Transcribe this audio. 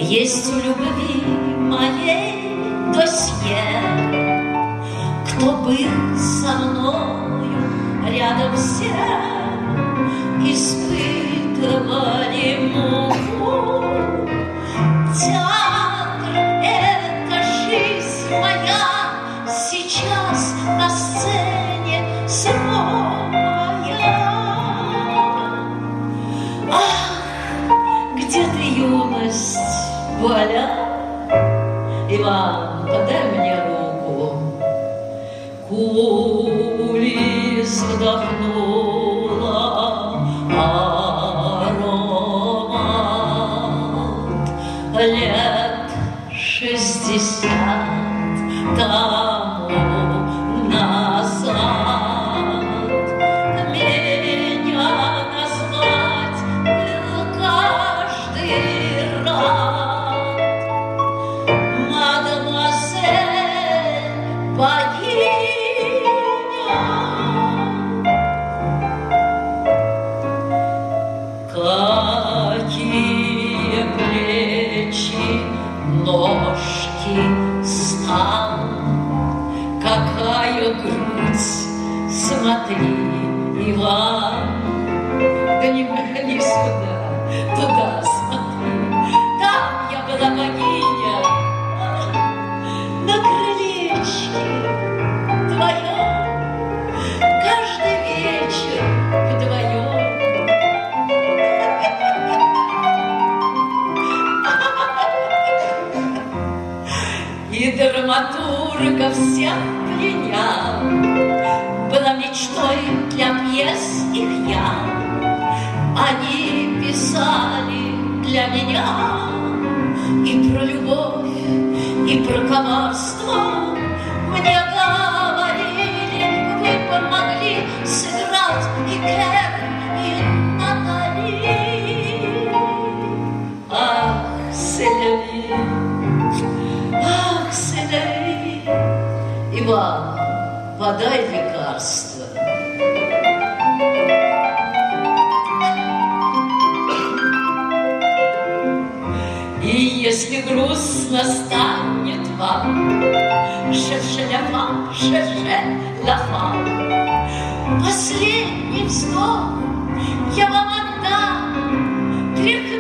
Есть у любви моей досье, кто был со мною рядом все, испытывали муку. Театр — это жизнь моя, сейчас на сцене своя. Ах, где ты, юность, вуаля? Иван, подай мне руку. Кулис вдохнула аромат лет 60 тому назад. Меня назвать был каждый рад. Мадемуазель богиня, какие плечи, ножки, стан, какая грудь, смотри, Иван. Да не проходи сюда, туда смотри. Там я была богиня, на крылечке твоем, каждый вечер вдвоем. И драматургов всех пленял, была мечтой для пьес их я. Они писали для меня и про любовь, и про коварство. Мне говорили, вы помогли сыграть и Клэр, и Натали. Ах, селяви, ах, селяви. Иван, подай лекарство. И если грустно станет вам, ше-ше-ля-фа, ше-ше-ля-фа, последний вздох я вам отдам.